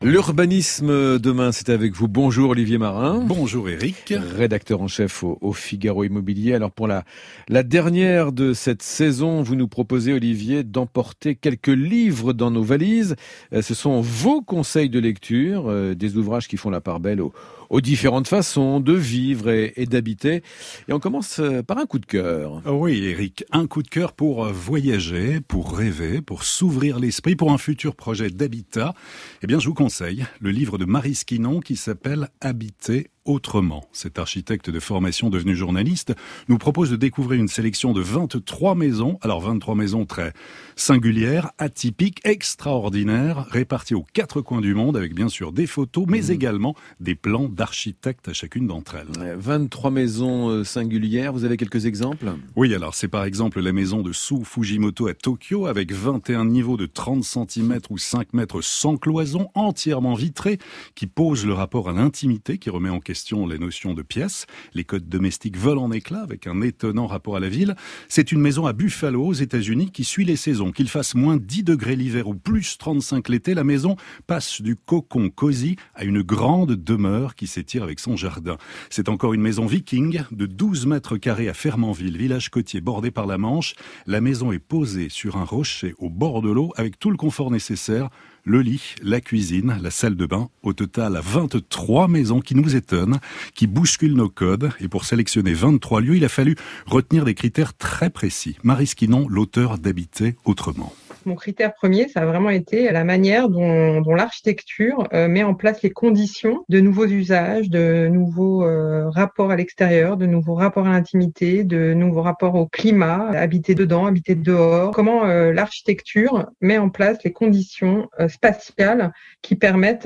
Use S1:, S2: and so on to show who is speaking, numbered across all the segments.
S1: L'urbanisme demain, c'est avec vous. Bonjour Olivier Marin.
S2: Bonjour Eric.
S1: Rédacteur en chef au Figaro Immobilier. Alors pour la dernière de cette saison, vous nous proposez, Olivier, d'emporter quelques livres dans nos valises. Ce sont vos conseils de lecture, des ouvrages qui font la part belle aux différentes façons de vivre et d'habiter. Et on commence par un coup de cœur.
S2: Oui Eric, un coup de cœur pour voyager, pour rêver, pour s'ouvrir l'esprit, pour un futur projet d'habitat. Eh bien je vous conseille le livre de Marie Skinon qui s'appelle « Habiter autrement ». Cet architecte de formation devenu journaliste nous propose de découvrir une sélection de 23 maisons. Alors 23 maisons très singulières, atypiques, extraordinaires, réparties aux 4 coins du monde avec bien sûr des photos, mais également des plans d'architectes à chacune d'entre elles.
S1: 23 maisons singulières, vous avez quelques exemples ?
S2: Oui, alors c'est par exemple la maison de Sue Fujimoto à Tokyo avec 21 niveaux de 30 cm ou 5 mètres sans cloison, entièrement vitrés, qui pose le rapport à l'intimité, qui remet en question les notions de pièces. Les codes domestiques volent en éclats avec un étonnant rapport à la ville. C'est une maison à Buffalo, aux États-Unis, qui suit les saisons. Qu'il fasse moins 10 degrés l'hiver ou plus 35 l'été, la maison passe du cocon cosy à une grande demeure qui s'étire avec son jardin. C'est encore une maison viking de 12 mètres carrés à Fernandville, village côtier bordé par la Manche. La maison est posée sur un rocher au bord de l'eau avec tout le confort nécessaire. Le lit, la cuisine, la salle de bain. Au total, 23 maisons qui nous étonnent, qui bousculent nos codes. Et pour sélectionner 23 lieux, il a fallu retenir des critères très précis. Marie Skinon, l'auteur d'Habiter autrement.
S3: Mon critère premier, ça a vraiment été la manière dont l'architecture met en place les conditions de nouveaux usages, de nouveaux rapports à l'extérieur, de nouveaux rapports à l'intimité, de nouveaux rapports au climat, habiter dedans, habiter dehors. Comment l'architecture met en place les conditions spatiales qui permettent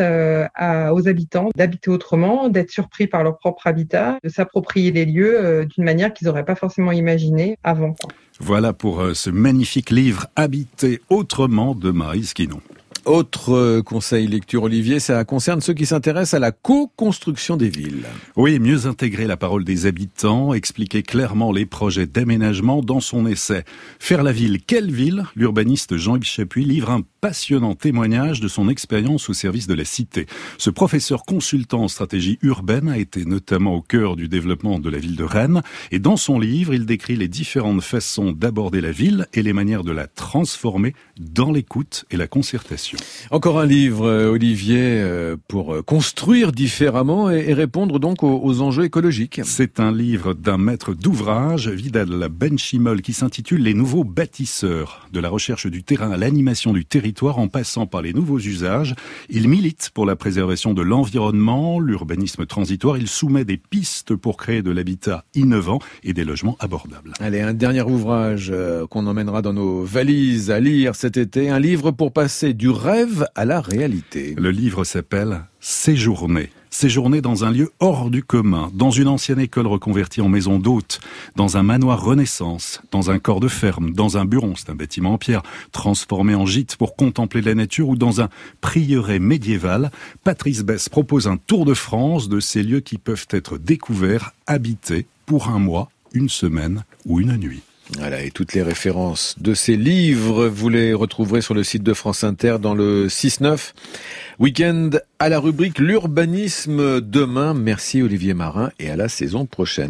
S3: aux habitants d'habiter autrement, d'être surpris par leur propre habitat, de s'approprier les lieux d'une manière qu'ils n'auraient pas forcément imaginé avant.
S2: Voilà pour ce magnifique livre « Habiter autrement » de Marie Skinon.
S1: Autre conseil lecture, Olivier, ça concerne ceux qui s'intéressent à la co-construction des villes.
S2: Oui, mieux intégrer la parole des habitants, expliquer clairement les projets d'aménagement dans son essai. Faire la ville, quelle ville ? L'urbaniste Jean-Yves Chapuis livre un passionnant témoignage de son expérience au service de la cité. Ce professeur consultant en stratégie urbaine a été notamment au cœur du développement de la ville de Rennes. Et dans son livre, il décrit les différentes façons d'aborder la ville et les manières de la transformer dans l'écoute et la concertation.
S1: Encore un livre, Olivier, pour construire différemment et répondre donc aux enjeux écologiques.
S2: C'est un livre d'un maître d'ouvrage, Vidal Benchimol, qui s'intitule « Les nouveaux bâtisseurs ». De la recherche du terrain à l'animation du territoire en passant par les nouveaux usages. Il milite pour la préservation de l'environnement, l'urbanisme transitoire. Il soumet des pistes pour créer de l'habitat innovant et des logements abordables.
S1: Allez, un dernier ouvrage qu'on emmènera dans nos valises à lire cet été. Un livre pour passer du rêve à la réalité.
S2: Le livre s'appelle « Séjourner ». Séjourner dans un lieu hors du commun, dans une ancienne école reconvertie en maison d'hôtes, dans un manoir Renaissance, dans un corps de ferme, dans un buron, c'est un bâtiment en pierre, transformé en gîte pour contempler la nature ou dans un prieuré médiéval. Patrice Besse propose un tour de France de ces lieux qui peuvent être découverts, habités pour un mois, une semaine ou une nuit.
S1: Voilà, et toutes les références de ces livres, vous les retrouverez sur le site de France Inter dans le 6-9. Week-end à la rubrique L'urbanisme demain. Merci Olivier Marin et à la saison prochaine.